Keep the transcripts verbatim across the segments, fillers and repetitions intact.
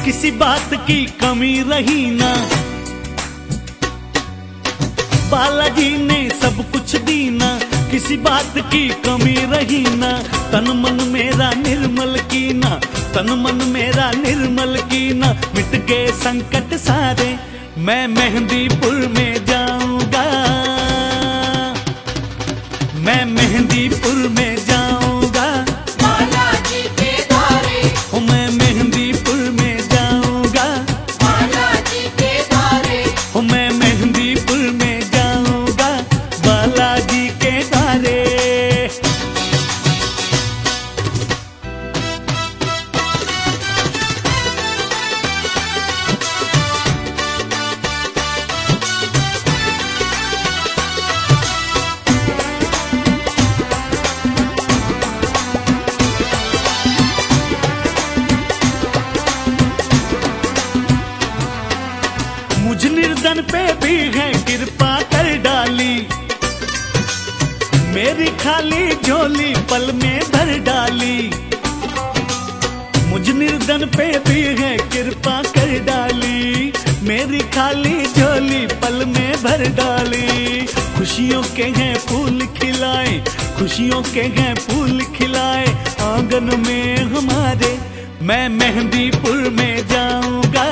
किसी बात की कमी रही ना, बालाजी ने सब कुछ दीना, किसी बात की कमी रही ना। तन मन मेरा निर्मल कीना, तन मन मेरा निर्मल कीना, मिट गए संकट सारे, मैं मेहंदीपुर में जाऊंगा, मैं मेहंदीपुर में जाऊंगा, बालाजी के द्वारे, ओ मैं मेहंदीपुर में जाऊंगा, बालाजी के द्वारे, ओ मैं मेहंदीपुर में जाऊंगा, बालाजी के द्वारे। मुझ निर्धन पे भी है कृपा कर डाली, मेरी खाली झोली पल में भर डाली। मुझ निर्धन पे भी है कृपा कर डाली, मेरी खाली झोली पल में भर डाली। खुशियों के हैं फूल खिलाए, खुशियों के हैं फूल खिलाए आंगन में हमारे, मैं मेहंदीपुर में जाऊंगा,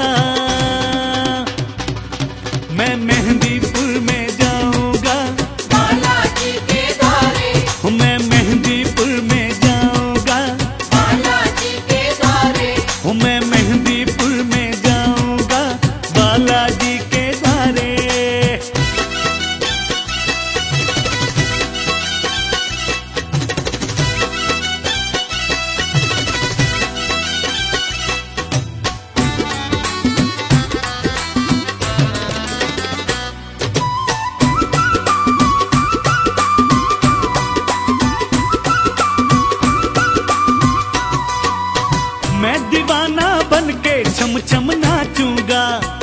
मैं मेहंदीपुर में जाऊंगा, बालाजी के द्वारे, मैं मेहंदीपुर में जाऊंगा, बालाजी के द्वारे, मैं मेहंदीपुर में जाऊंगा, बालाजी के द्वारे। मैं दीवाना बन के छम छम नाचूंगा,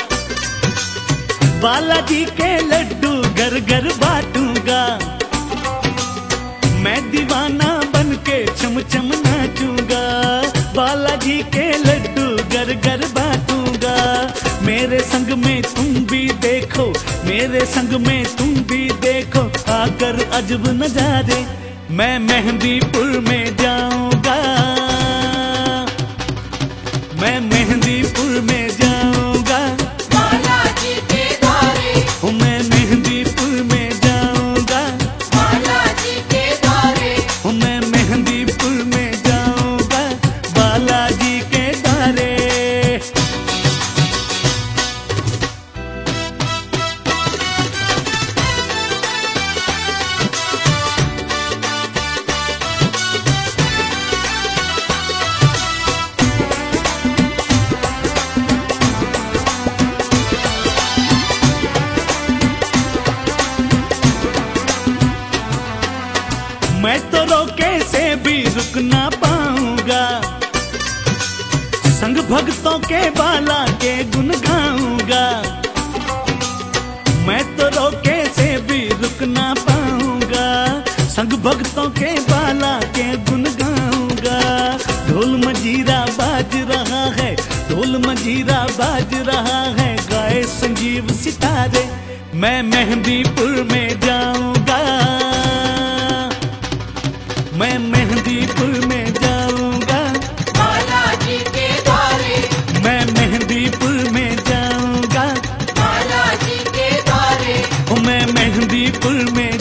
बालाजी के लड्डू घर घर बांटूंगा। मैं दीवाना बन के छम छम नाचूंगा, बालाजी के लड्डू घर घर बांटूंगा। मेरे संग में तुम भी देखो, मेरे संग में तुम भी देखो आकर अजब नजारे, मैं मेहंदीपुर में जाऊंगा, मैं मेहंदीपुर में जाऊंगा, बालाजी के द्वारे, मैं मेहंदीपुर में जाऊंगा, बालाजी के द्वारे, मैं मेहंदीपुर में जाऊंगा, बालाजी के द्वारे। मैं तो रोके से भी रुक ना पाऊंगा, संग भक्तों के बाला के गुन गाऊंगा। मैं तो रोके से भी रुक ना पाऊंगा, संग भक्तों के बाला के गुन गाऊंगा। ढोल मजीरा बाज रहा है, ढोल मजीरा बाज रहा है, गाए संजीव सितारे, मैं मेहंदीपुर में जाऊंगा, मैं मेहंदीपुर में जाऊंगा, बालाजी के द्वारे, मैं मेहंदीपुर में जाऊंगा, बालाजी के द्वारे, मैं मेहंदीपुर में